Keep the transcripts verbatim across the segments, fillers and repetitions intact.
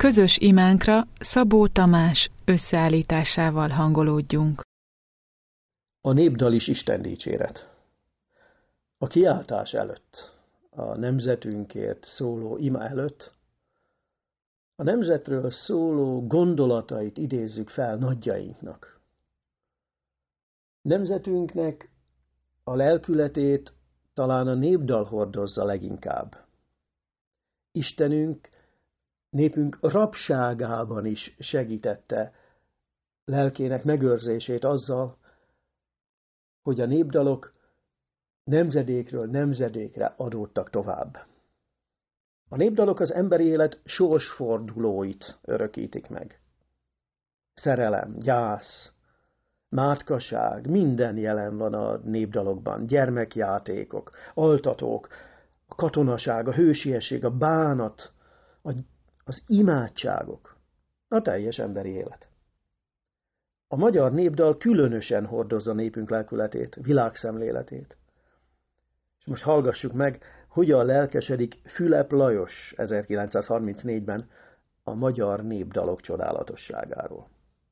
közös imánkra Szabó Tamás összeállításával hangolódjunk. A népdal is Isten dicséret. A kiáltás előtt, a nemzetünkért szóló ima előtt, a nemzetről szóló gondolatait idézzük fel nagyjainknak. Nemzetünknek a lelkületét talán a népdal hordozza leginkább. Istenünk népünk rabságában is segítette lelkének megőrzését azzal, hogy a népdalok nemzedékről nemzedékre adódtak tovább. A népdalok az emberi élet sorsfordulóit örökítik meg. Szerelem, gyász, mátkaság, minden jelen van a népdalokban. Gyermekjátékok, altatók, a katonaság, a hősiesség, a bánat, a, az imádságok, a teljes emberi élet. A magyar népdal különösen hordozza népünk lelkületét, világszemléletét. És most hallgassuk meg, hogyan lelkesedik Fülep Lajos ezerkilencszázharmincnégyben a magyar népdalok csodálatosságáról.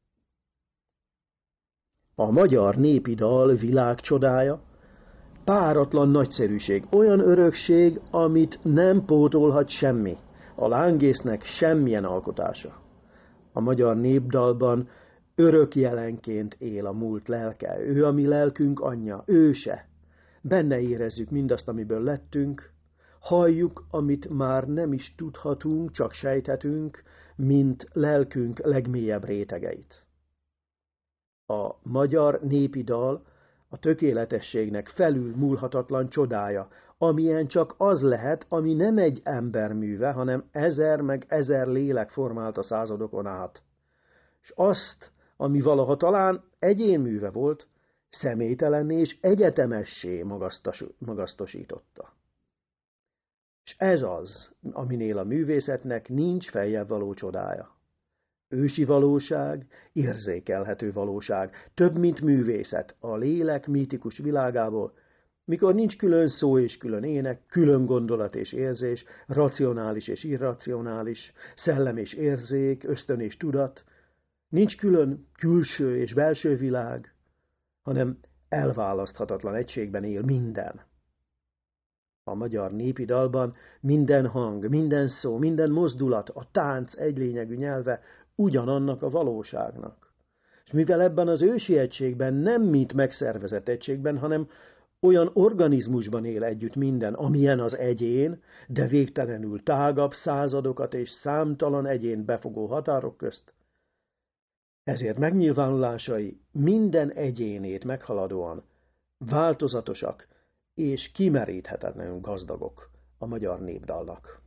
A magyar népi dal világcsodája, páratlan nagyszerűség, olyan örökség, amit nem pótolhat semmi, a lángésznek semmilyen alkotása. A magyar népdalban örök jelenként él a múlt lelke, ő a mi lelkünk anyja, őse. Benne érezzük mindazt, amiből lettünk, halljuk, amit már nem is tudhatunk, csak sejthetünk, mint lelkünk legmélyebb rétegeit. A magyar népi dal a tökéletességnek felül múlhatatlan csodája, amilyen csak az lehet, ami nem egy ember műve, hanem ezer meg ezer lélek formálta századokon át. És azt, ami valaha talán egyén műve volt, személytelenné és egyetemessé magasztosította. És ez az, aminél a művészetnek nincs feljebb való csodája. Ősi valóság, érzékelhető valóság, több, mint művészet, a lélek mítikus világából, mikor nincs külön szó és külön ének, külön gondolat és érzés, racionális és irracionális, szellem és érzék, ösztön és tudat, nincs külön külső és belső világ, hanem elválaszthatatlan egységben él minden. A magyar népi dalban minden hang, minden szó, minden mozdulat, a tánc egylényegű nyelve ugyanannak a valóságnak. És mivel ebben az ősi egységben nem mint megszervezett egységben, hanem olyan organizmusban él együtt minden, amilyen az egyén, de végtelenül tágabb századokat és számtalan egyén befogó határok közt, ezért megnyilvánulásai minden egyénét meghaladóan változatosak és kimeríthetetlenül gazdagok a magyar népdalnak.